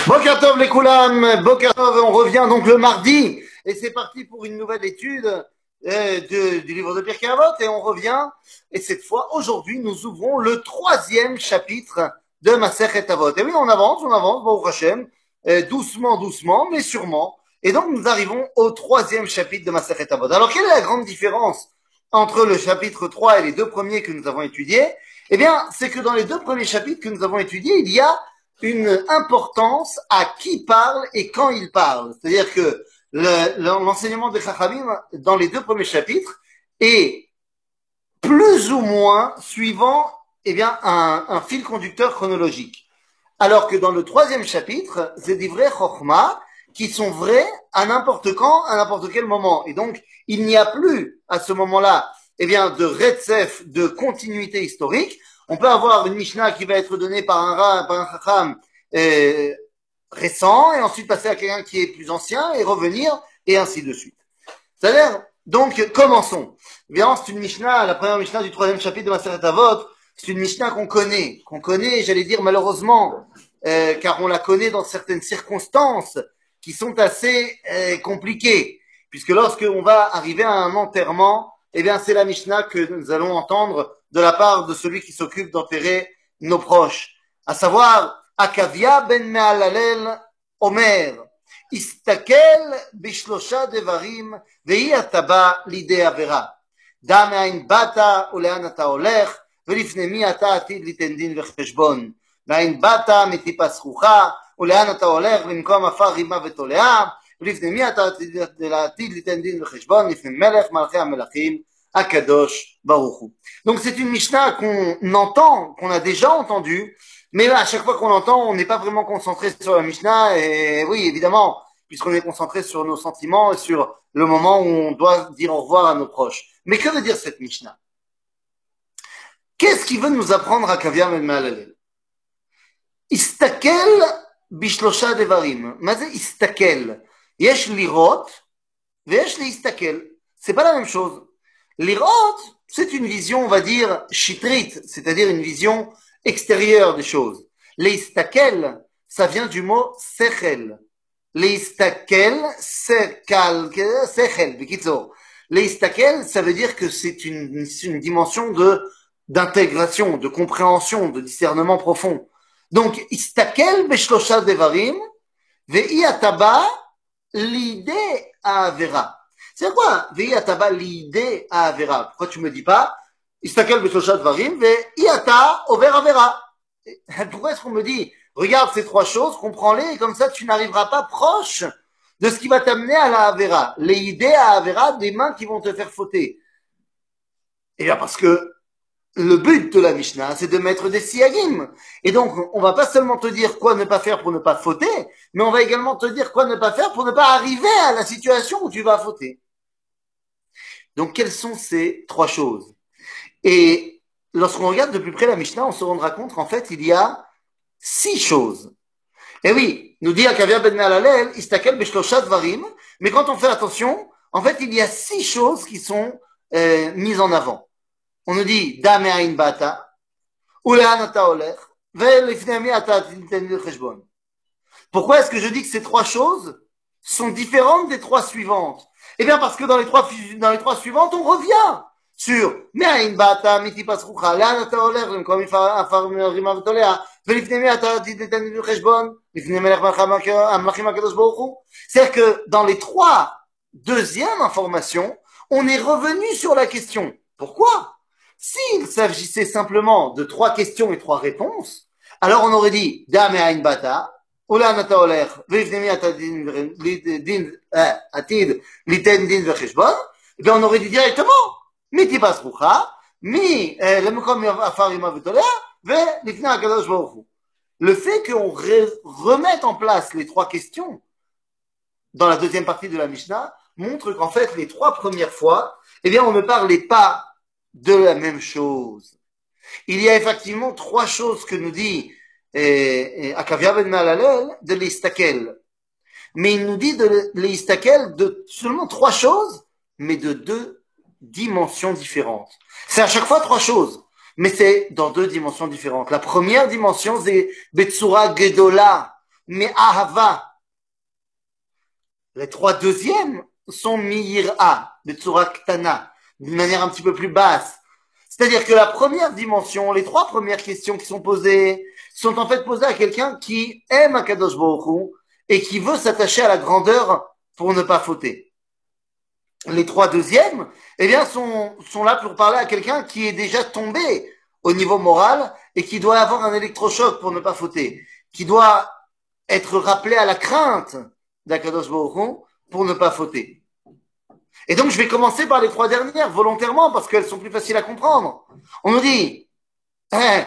Boker Tov les Koulam, Boker Tov, on revient donc le mardi et c'est parti pour une nouvelle étude du livre de Pirkei Avot et on revient et cette fois aujourd'hui nous ouvrons le troisième chapitre de Masechet Avot. Et oui on avance, Baruch Hashem, doucement mais sûrement. Et donc nous arrivons au troisième chapitre de Masechet Avot. Alors quelle est la grande différence entre le chapitre 3 et les deux premiers que nous avons étudiés? Eh bien c'est que dans les deux premiers chapitres que nous avons étudiés il y a une importance à qui parle et quand il parle. C'est-à-dire que l'enseignement des Chachamim dans les deux premiers chapitres est plus ou moins suivant un fil conducteur chronologique. Alors que dans le troisième chapitre, c'est des vrais Chokhmah qui sont vrais à n'importe quand, à n'importe quel moment. Et donc, il n'y a plus à ce moment-là de retsef, de continuité historique. On peut avoir une Mishnah qui va être donnée par un Chacham récent, et ensuite passer à quelqu'un qui est plus ancien, et revenir, et ainsi de suite. C'est-à-dire, donc, commençons. Bien, c'est une Mishnah, la première Mishnah du troisième chapitre de Masechet Avot, c'est une Mishnah qu'on connaît, j'allais dire malheureusement, car on la connaît dans certaines circonstances qui sont assez compliquées, puisque lorsque on va arriver à un enterrement, c'est la Mishnah que nous allons entendre de la part de celui qui s'occupe d'enterrer nos proches, à savoir Akavia ben Mehalalel Omer, Istakel bishlosha devarim vehi ataba lidei avera, da me'ain bata ulean ata olech ולפני מי אתה עתיד ליתן דין וחשבון. מאין באת מטיפה זכוכה, ולאן אתה הולך במקום עפר רימה ותולעה, ולפני מי אתה עתיד ליתן דין וחשבון, לפני מלך מלכי המלכים, הקדוש ברוך הוא. Donc c'est une Mishnah qu'on entend, qu'on a déjà entendue, mais à chaque fois qu'on l'entend, on n'est pas vraiment concentré sur la Mishnah, et oui, évidemment, puisqu'on est concentré sur nos sentiments et sur le moment où on doit dire au revoir à nos proches. Mais que veut dire cette Mishnah? Qu'est-ce qu'il veut nous apprendre à Kavia ben Mehalalel? Istakel bishlosha devarim. מה זה istakel? יש לראות ויש להסתכל. C'est pas la même chose. Lirot, c'est une vision, on va dire, chitrit, c'est-à-dire une vision extérieure des choses. Leistakel, ça vient du mot sechel. Leistakel, sechel, b'kitzor. Leistakel, ça veut dire que c'est une dimension d'intégration, de compréhension, de discernement profond. Donc, istakel beshlosha devarim, ve'i ataba l'idée à avera. C'est quoi? Ve'i ataba l'idée à avera. Pourquoi tu me dis pas istakel beshlosha devarim, ve'i ata over avera? Pourquoi est-ce qu'on me dit regarde ces trois choses, comprends-les, et comme ça tu n'arriveras pas proche de ce qui va t'amener à la avera. Les idées à avera, des mains qui vont te faire fauter. Et bien parce que le but de la Mishnah, c'est de mettre des siyagim. Et donc, on va pas seulement te dire quoi ne pas faire pour ne pas fauter, mais on va également te dire quoi ne pas faire pour ne pas arriver à la situation où tu vas fauter. Donc, quelles sont ces trois choses? Et lorsqu'on regarde de plus près la Mishnah, on se rendra compte qu'en fait, il y a 6 choses. Et oui, nous dit Akavia ben Mehalalel, istakel beshlosha dvarim, mais quand on fait attention, en fait, il y a 6 choses qui sont mises en avant. On nous dit da me'ain bata, ulehan ata olech, ve'lifnei mi ata titen cheshbon. Pourquoi est-ce que je dis que ces trois choses sont différentes des trois suivantes? Eh bien parce que dans les trois suivantes, on revient sur me'ain bata, mitipa zchucha, lehan ata olech, במקום עפר רימה ותולע, ולפני מי אתה תיתן חשבון, לפני מלך המלכים הקדוש ברוך הוא. C'est-à-dire que dans les trois deuxièmes informations, on est revenu sur la question. Pourquoi? S'il s'agissait simplement de 3 questions et 3 réponses, alors on aurait dit Da me'ain bata, ulan ata olech, ve'ifnei mi ata atid liten din vecheshbon. Et bien on aurait dit directement mitipa zchucha, למקום עפר רימה ותולע, ולפני הקדוש ברוך הוא. Le fait qu'on remette en place les 3 questions dans la deuxième partie de la Mishnah montre qu'en fait les 3 premières fois, on ne parlait pas de la même chose. Il y a effectivement 3 choses que nous dit Akavia ben Mehalalel de l'istakel. Mais il nous dit de l'istakel de seulement 3 choses, mais de 2 dimensions différentes. C'est à chaque fois 3 choses, mais c'est dans 2 dimensions différentes. La première dimension, c'est Betsura Gedola, mais ahava. Les trois deuxièmes sont mi'ira, betsura ktana, d'une manière un petit peu plus basse. C'est-à-dire que la première dimension, les trois premières questions qui sont posées, sont en fait posées à quelqu'un qui aime Akadosh Baruch Hu et qui veut s'attacher à la grandeur pour ne pas fauter. Les trois deuxièmes, eh bien, sont là pour parler à quelqu'un qui est déjà tombé au niveau moral et qui doit avoir un électrochoc pour ne pas fauter, qui doit être rappelé à la crainte d'Akadosh Baruch Hu pour ne pas fauter. Et donc, je vais commencer par les trois dernières, volontairement, parce qu'elles sont plus faciles à comprendre. On nous dit, hein,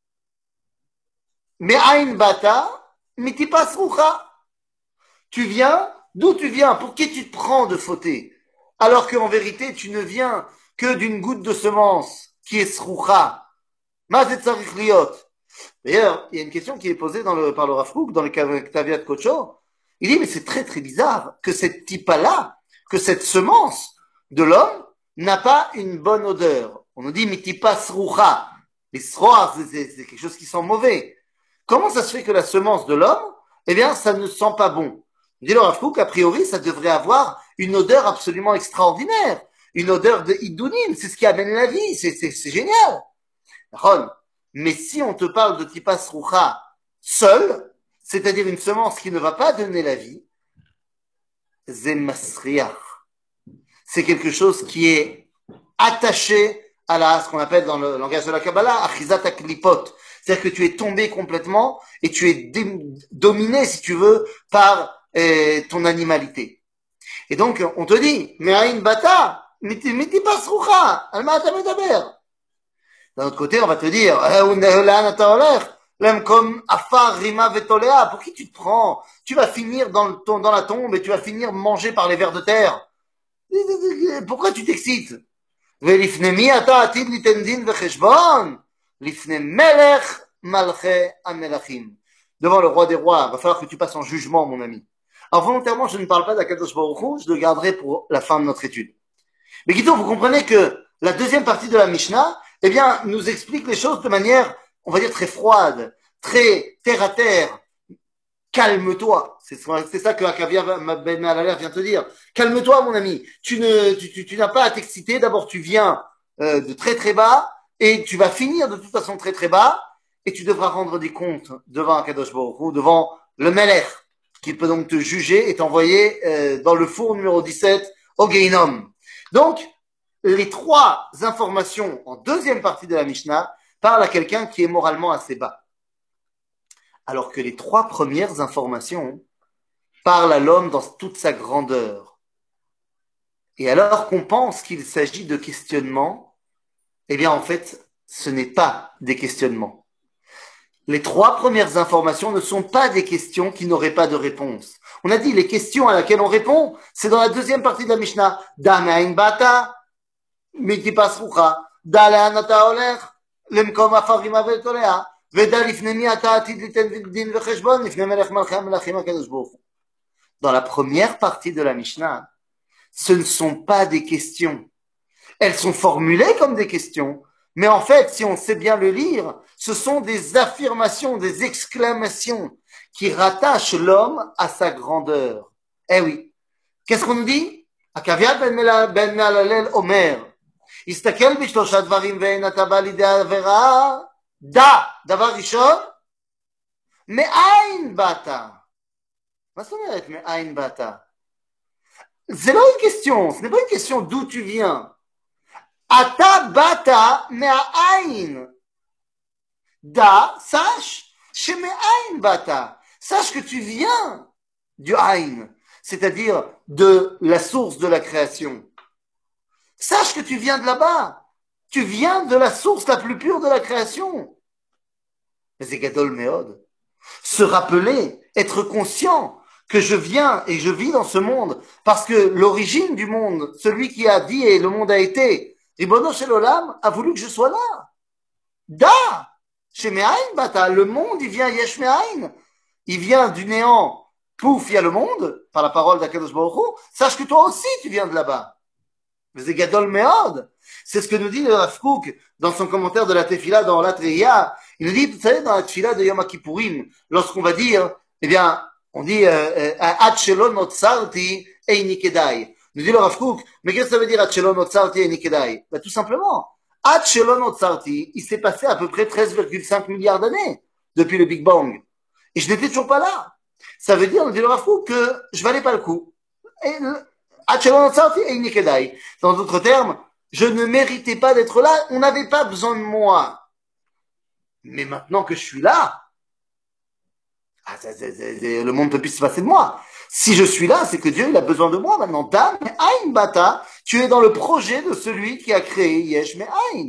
Me'ain bata, mitipas rucha. Tu viens, d'où tu viens? Pour qui tu te prends de fauter? Alors qu'en vérité, tu ne viens que d'une goutte de semence, qui est srucha. Mazet tzarich liot. D'ailleurs, il y a une question qui est posée par le Rav Kook, dans le Ktaviat Kocho. Il dit, mais c'est très très bizarre que cette tipa-là, que cette semence de l'homme n'a pas une bonne odeur. On nous dit, mitipa srucha. Les sroar, c'est quelque chose qui sent mauvais. Comment ça se fait que la semence de l'homme, eh bien, ça ne sent pas bon? Il dit le Rav Kook, a priori, ça devrait avoir une odeur absolument extraordinaire. Une odeur de idounim, c'est ce qui amène la vie, c'est génial. Mais si on te parle de tipas rucha seul, c'est-à-dire une semence qui ne va pas donner la vie, zemasriach. C'est quelque chose qui est attaché à ce qu'on appelle dans le langage de la Kabbalah, achizat aklipot. C'est-à-dire que tu es tombé complètement et tu es dominé, si tu veux, par ton animalité. Et donc, on te dit, me'ain bata, mitipas rucha, al ma ata medaber. D'un autre côté, on va te dire, pour qui tu te prends? Tu vas finir dans la tombe et tu vas finir mangé par les vers de terre. Pourquoi tu t'excites? Devant le roi des rois, il va falloir que tu passes en jugement, mon ami. Alors volontairement, je ne parle pas d'Akadosh Baruch Hu, je le garderai pour la fin de notre étude. Mais Guido, vous comprenez que la deuxième partie de la Mishnah, eh bien, nous explique les choses de manière, on va dire, très froide, très terre à terre. Calme-toi. C'est ça que Akavia Ben Alaler vient te dire. Calme-toi, mon ami. Tu n'as pas à t'exciter. D'abord, tu viens de très très bas et tu vas finir de toute façon très très bas et tu devras rendre des comptes devant Akadosh Baruch Hu, devant le Melech, qui peut donc te juger et t'envoyer dans le four numéro 17 au Geinom. Donc, les trois informations en deuxième partie de la Mishnah parlent à quelqu'un qui est moralement assez bas. Alors que les trois premières informations parlent à l'homme dans toute sa grandeur. Et alors qu'on pense qu'il s'agit de questionnements, eh bien en fait, ce n'est pas des questionnements. Les trois premières informations ne sont pas des questions qui n'auraient pas de réponse. On a dit les questions à laquelle on répond, c'est dans la deuxième partie de la Mishnah. Damain bata, mitipas rucha, dalain ata oler, lemkom afarim avel tolea. Dans la première partie de la Mishnah, ce ne sont pas des questions. Elles sont formulées comme des questions, mais en fait, si on sait bien le lire, ce sont des affirmations, des exclamations qui rattachent l'homme à sa grandeur. Eh oui. Qu'est-ce qu'on nous dit? Akaviat ben Mehalalel Omer. Istakel bishlosha dvarim ve'en ata ba lidei avera. Da, דבר ראשון, מאין באת? מה זאת אומרת מאין באת? C'est pas une question, ce n'est pas une question d'où tu viens. אתה באת מהעין. Da, sache, שמאין באת. Sache que tu viens du Ain, c'est-à-dire de la source de la création. Sache que tu viens de là-bas. Tu viens de la source la plus pure de la création. Mais c'est Gadol Meod. Se rappeler, être conscient que je viens et je vis dans ce monde parce que l'origine du monde, celui qui a dit et le monde a été, Ribono Shel Olam a voulu que je sois là. Da! Chez Me'ain Bata, le monde, il vient Yesh Me'ain. Il vient du néant. Pouf, il y a le monde, par la parole d'Akadosh Baruch Hu. Sache que toi aussi, tu viens de là-bas. Mais c'est Gadol Meod. C'est ce que nous dit le Rav Kook dans son commentaire de la Tefila dans la Treya. Il nous dit, vous savez, dans la Tefila de Yom Kippourim, lorsqu'on va dire Eh bien, on dit Ad shelo notzarti eini kedai. Nous dit le Rav Kook, mais qu'est-ce que ça veut dire Ad shelo notzarti eini kedai? Ben, tout simplement, Ad shelo notzarti, il s'est passé à peu près 13,5 milliards d'années depuis le Big Bang. Et je n'étais toujours pas là. Ça veut dire, nous dit le Rav Kook, que je valais pas le coup. Et Ad shelo notzarti eini kedai. Dans d'autres termes, je ne méritais pas d'être là, on n'avait pas besoin de moi. Mais maintenant que je suis là, le monde ne peut plus se passer de moi. Si je suis là, c'est que Dieu il a besoin de moi maintenant. Dam Ain Bata, tu es dans le projet de celui qui a créé Yesh Me'ain.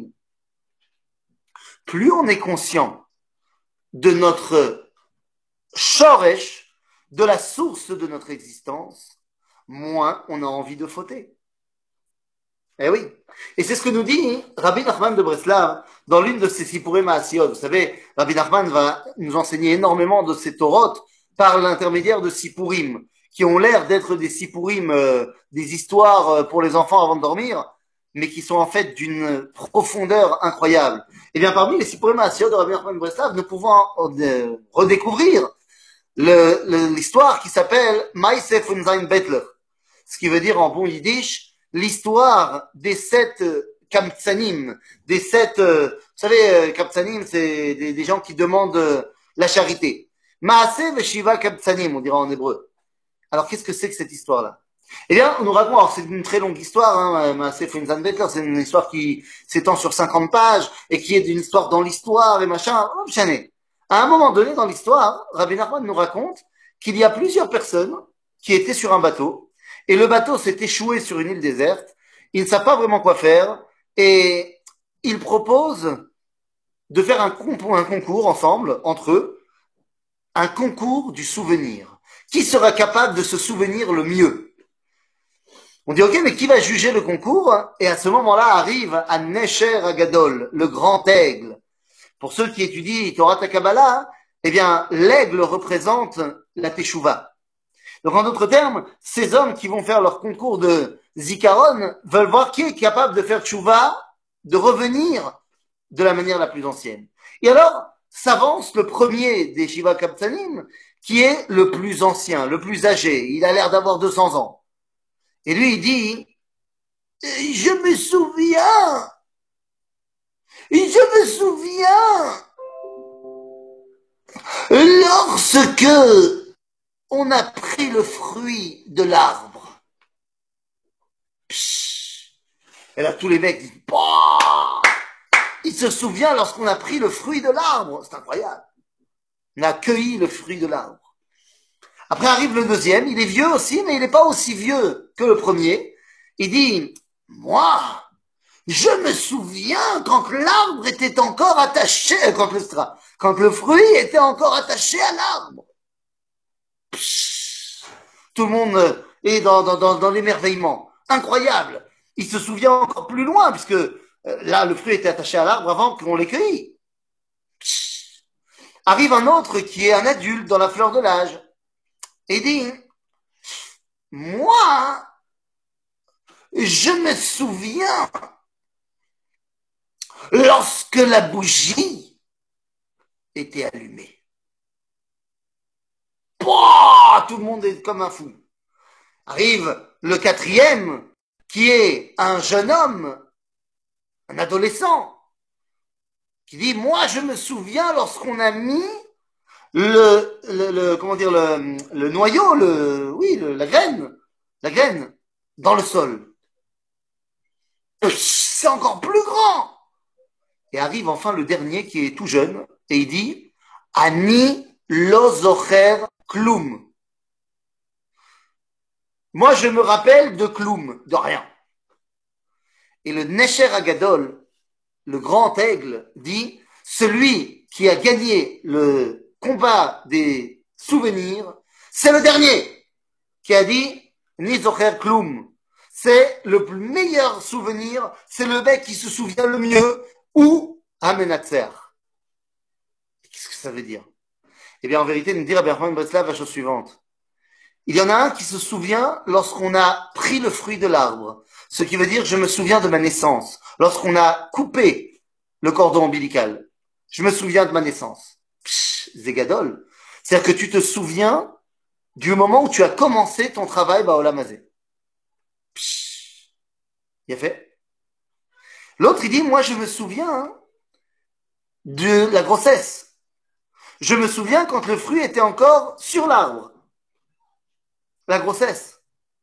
Plus on est conscient de notre shoresh, de la source de notre existence, moins on a envie de fauter. Eh oui. Et c'est ce que nous dit Rabbi Nachman de Breslav dans l'une de ses Sipurei Maasiot. Vous savez, Rabbi Nachman va nous enseigner énormément de ses Torot par l'intermédiaire de Sipurim, qui ont l'air d'être des Sipurim, des histoires pour les enfants avant de dormir, mais qui sont en fait d'une profondeur incroyable. Et bien parmi les Sipurei Maasiot de Rabbi Nachman de Breslav, nous pouvons redécouvrir l'histoire qui s'appelle Maïsef Unzain Betler, ce qui veut dire en bon yiddish l'histoire des 7 Kamtsanim, des 7, vous savez, Kamtsanim, c'est des gens qui demandent la charité. Maaseh Veshiva Kamtsanim, on dira en hébreu. Alors, qu'est-ce que c'est que cette histoire-là? Eh bien, on nous raconte, alors c'est une très longue histoire, hein, Maaseh Fenzan Betler, c'est une histoire qui s'étend sur 50 pages et qui est d'une histoire dans l'histoire et machin, oh, chané. À un moment donné dans l'histoire, Rabbi Nachman nous raconte qu'il y a plusieurs personnes qui étaient sur un bateau et le bateau s'est échoué sur une île déserte. Ils ne savent pas vraiment quoi faire et ils proposent de faire un concours ensemble, entre eux, un concours du souvenir. Qui sera capable de se souvenir le mieux? On dit, ok, mais qui va juger le concours? Et à ce moment-là arrive un Nesher Agadol, le grand aigle. Pour ceux qui étudient Torah Kabbalah, eh bien, l'aigle représente la Teshuvah. Donc, en d'autres termes, ces hommes qui vont faire leur concours de Zikaron veulent voir qui est capable de faire Teshuvah, de revenir de la manière la plus ancienne. Et alors, s'avance le premier des Shiva Kaptanim, qui est le plus ancien, le plus âgé. Il a l'air d'avoir 200 ans. Et lui, il dit, je me souviens, lorsque on a pris le fruit de l'arbre. Et là, tous les mecs disent, bah, il se souvient lorsqu'on a pris le fruit de l'arbre. C'est incroyable. On a cueilli le fruit de l'arbre. Après arrive le deuxième, il est vieux aussi, mais il n'est pas aussi vieux que le premier. Il dit, moi, je me souviens quand l'arbre était encore attaché, quand le fruit était encore attaché à l'arbre. Tout le monde est dans l'émerveillement. Incroyable. Il se souvient encore plus loin, puisque là, le fruit était attaché à l'arbre avant qu'on l'ait cueilli. Arrive un autre qui est un adulte dans la fleur de l'âge. Et dit, moi, je me souviens lorsque la bougie était allumée. Pouah, tout le monde est comme un fou. Arrive le quatrième, qui est un jeune homme, un adolescent, qui dit, moi, je me souviens lorsqu'on a mis comment dire, le noyau, la graine, dans le sol. C'est encore plus grand. Et arrive enfin le dernier qui est tout jeune, et il dit, Ani lo zocher klum. Moi, je me rappelle de klum, de rien. Et le Nesher Agadol, le grand aigle, dit, celui qui a gagné le combat des souvenirs, c'est le dernier qui a dit Ni zocher klum. C'est le meilleur souvenir, c'est le mec qui se souvient le mieux, ou Amenatzer. Qu'est-ce que ça veut dire? Eh bien, en vérité, nous dit Rabbi Nachman Breslav la chose suivante. Il y en a un qui se souvient lorsqu'on a pris le fruit de l'arbre. Ce qui veut dire, je me souviens de ma naissance. Lorsqu'on a coupé le cordon ombilical. Je me souviens de ma naissance. Zegadol. C'est-à-dire que tu te souviens du moment où tu as commencé ton travail Baolam Hazé. Il a fait. L'autre, il dit, moi, je me souviens de la grossesse. Je me souviens quand le fruit était encore sur l'arbre. La grossesse.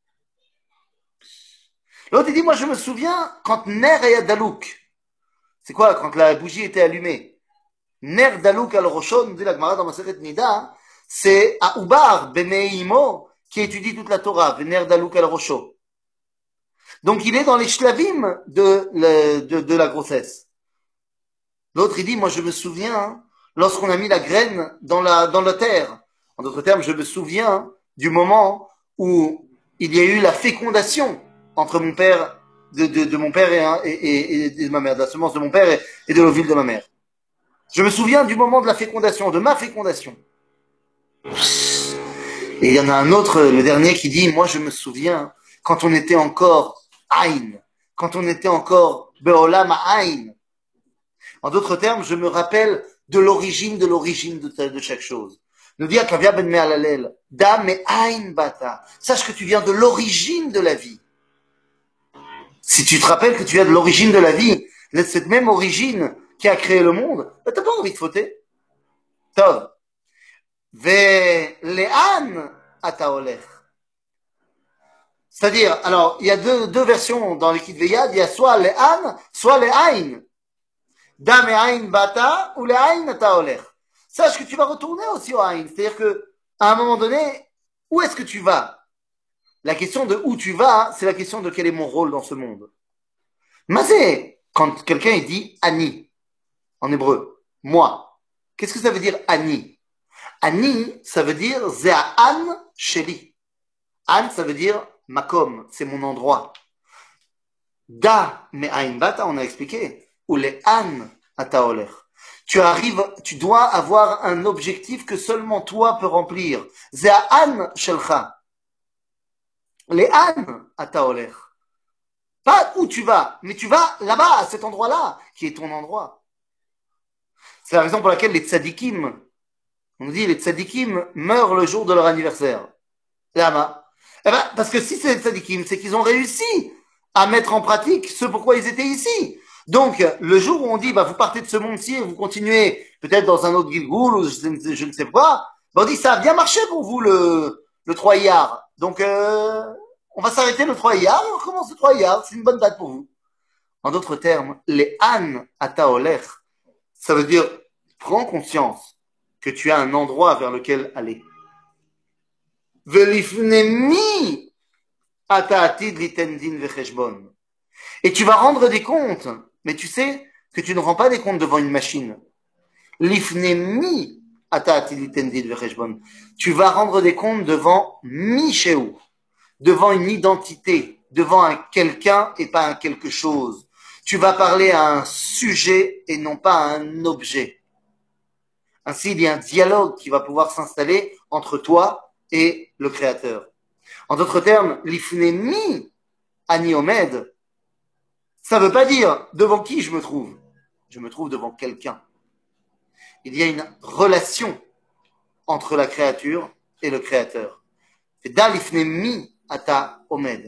L'autre, il dit, moi, je me souviens quand Ner et Dalouk. C'est quoi, quand la bougie était allumée? Ner Dalouk al Roshon, nous dit la Gemara dans Maseret Nida, c'est à Ubar, Beneimo, qui étudie toute la Torah, Ner Dalouk al Rosho. Donc, il est dans les shlavim de la grossesse. L'autre, il dit, moi, je me souviens, lorsqu'on a mis la graine dans la terre. En d'autres termes, je me souviens du moment où il y a eu la fécondation entre mon père, de mon père et de ma mère, de la semence de mon père et de l'ovule de ma mère. Je me souviens du moment de la fécondation, de ma fécondation. Et il y en a un autre, le dernier, qui dit, moi, je me souviens quand on était encore Aïn, quand on était encore Beolam Aïn. En d'autres termes, je me rappelle de l'origine de chaque chose. Nous dit Akavia ben Me'alalel, Da Me'ain Bata. Sache que tu viens de l'origine de la vie. Si tu te rappelles que tu viens de l'origine de la vie, cette même origine qui a créé le monde, ben t'as pas envie de fauter. Tov. Ve le'an ata olech. C'est-à-dire, alors, il y a deux versions dans l'équipe Veyad, il y a soit le'an, soit le'ain. Da me'ain bata ou le'ain ata olech. Sache que tu vas retourner aussi au Aïn. C'est-à-dire que, à un moment donné, où est-ce que tu vas? La question de où tu vas, c'est la question de quel est mon rôle dans ce monde. Mazé, quand quelqu'un dit Ani, en hébreu, moi, qu'est-ce que ça veut dire Ani? Ani, ça veut dire Ze'an Sheli. An, ça veut dire Makom, c'est mon endroit. Da, me'ain bata, on a expliqué. Ou les An ata olech. Tu dois avoir un objectif que seulement toi peux remplir. Ze'an shelcha. Les An ata olech. Pas où tu vas, mais tu vas là-bas, à cet endroit-là, qui est ton endroit. C'est la raison pour laquelle les tzadikim, on dit les tzadikim meurent le jour de leur anniversaire. Lama. Eh ben, parce que si c'est les tzadikim, c'est qu'ils ont réussi à mettre en pratique ce pourquoi ils étaient ici. Donc, le jour où on dit, bah, vous partez de ce monde-ci et vous continuez peut-être dans un autre Gilgoul ou je ne sais pas, bah, on dit, ça a bien marché pour vous le 3 Iyar. Donc, on va s'arrêter le 3 Iyar et on recommence le 3 Iyar. C'est une bonne date pour vous. En d'autres termes, les An ata olech, ça veut dire, prends conscience que tu as un endroit vers lequel aller. Velifnemi ata atid litendin vecheshbon. Et tu vas rendre des comptes. Mais tu sais que tu ne rends pas des comptes devant une machine. L'ifnemi ata atid litendin vecheshbon. Tu vas rendre des comptes devant Michéou, devant une identité, devant un quelqu'un et pas un quelque chose. Tu vas parler à un sujet et non pas à un objet. Ainsi, il y a un dialogue qui va pouvoir s'installer entre toi et le Créateur. En d'autres termes, l'ifnemi ani omed, ça ne veut pas dire devant qui je me trouve. Je me trouve devant quelqu'un. Il y a une relation entre la créature et le Créateur. C'est dalifnemi ata omed.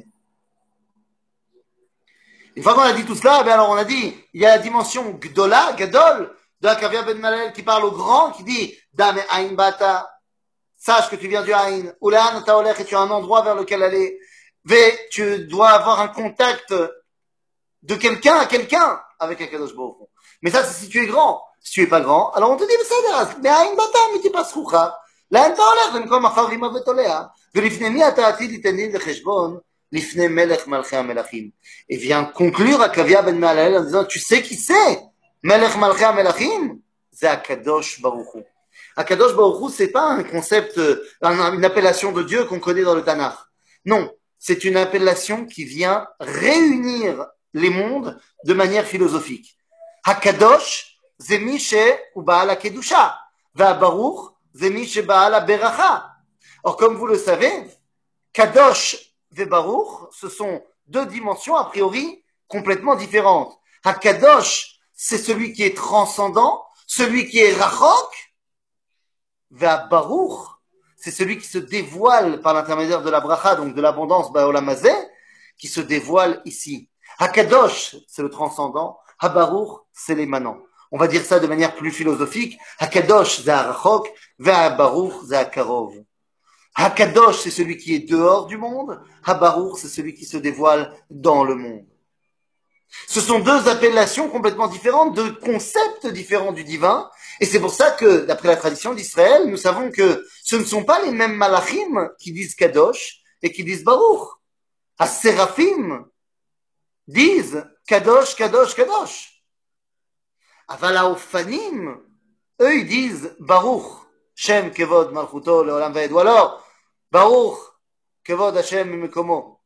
Une fois qu'on a dit tout cela, ben alors on a dit, il y a la dimension gdola, gadol, de Akavia ben Malel qui parle au grand, qui dit, dame aïn bata, sache que tu viens du aïn, ou l'an taolech, et tu as un endroit vers lequel aller, mais tu dois avoir un contact de quelqu'un à quelqu'un avec un kadosh baruch Hu. Mais ça, c'est si tu es grand. Si tu es pas grand, alors on te dit, mais aïn bata, mais tu passes roucha, l'an taolech, במקום אחר רימה ותולע, ולפני מי אתה עתיד ליתנים לחשבון, l'ifne melech malchei melachim. Et vient conclure à Kavia ben Me'alalel en disant, tu sais qui c'est? Melech malchei melachim? C'est Akadosh Baruch Hu. Akadosh Baruch Hu, c'est pas un concept, une appellation de Dieu qu'on connaît dans le Tanakh. Non. C'est une appellation qui vient réunir les mondes de manière philosophique. Hakadosh, c'est Mishe ou Baal Kedusha. Va Baruch, c'est Mishe Baal Beracha. Or, comme vous le savez, Kadosh et Baruch, ce sont deux dimensions a priori complètement différentes. Hakadosh, c'est celui qui est transcendant, celui qui est rachok, Baruch, c'est celui qui se dévoile par l'intermédiaire de la bracha, donc de l'abondance, Ba'olam Hazeh, qui se dévoile ici. Hakadosh, c'est le transcendant. Habaruch, c'est l'émanant. On va dire ça de manière plus philosophique. Hakadosh, c'est Harachok, Baruch, c'est Akarov. Hakadosh, c'est celui qui est dehors du monde. Habaruch, c'est celui qui se dévoile dans le monde. Ce sont deux appellations complètement différentes, deux concepts différents du divin. Et c'est pour ça que, d'après la tradition d'Israël, nous savons que ce ne sont pas les mêmes malachim qui disent Kadosh et qui disent Baruch. À Séraphim disent Kadosh, Kadosh, Kadosh. Aval haOfanim, eux, ils disent Baruch, Shem Kevod Malchuto Leolam Vaed. Ou alors, Baruch, Kevod Hashem Mekomo.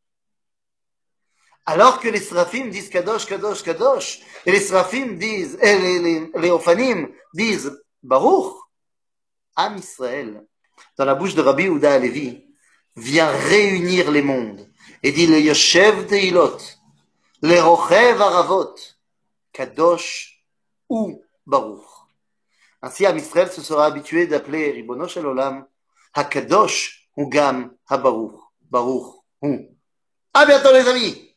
Alors que les Seraphim disent Kadosh, Kadosh, Kadosh, et les Seraphim disent, et les Ophanim disent Baruch, Am Israël, dans la bouche de Rabbi Yehuda Halevi, vient réunir les mondes et dit le Yoshev Teilot, le Rochev Aravot, Kadosh ou Baruch. Ainsi, Am Israël se sera habitué d'appeler Ribono Shel Olam Hakadosh ou Gam Habaruch. Baruch ou. À bientôt les amis!